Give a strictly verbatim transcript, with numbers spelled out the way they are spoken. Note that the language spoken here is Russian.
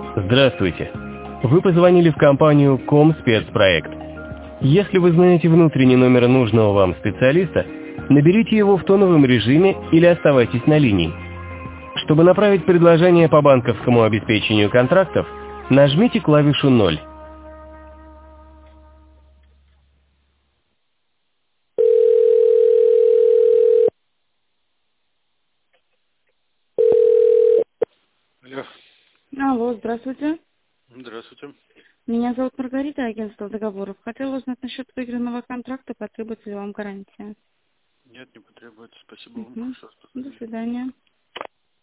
Здравствуйте. Вы позвонили в компанию Комспецпроект. Если вы знаете внутренний номер нужного вам специалиста, наберите его в тоновом режиме или оставайтесь на линии. Чтобы направить предложение по банковскому обеспечению контрактов, нажмите клавишу ноль. Алло. Алло, здравствуйте. Здравствуйте. Меня зовут Маргарита, агентство договоров. Хотела узнать насчет выигранного контракта, потребуется ли вам гарантия. Нет, не потребуется. Спасибо вам. Мгм. Хорошо, что До позвонили. свидания.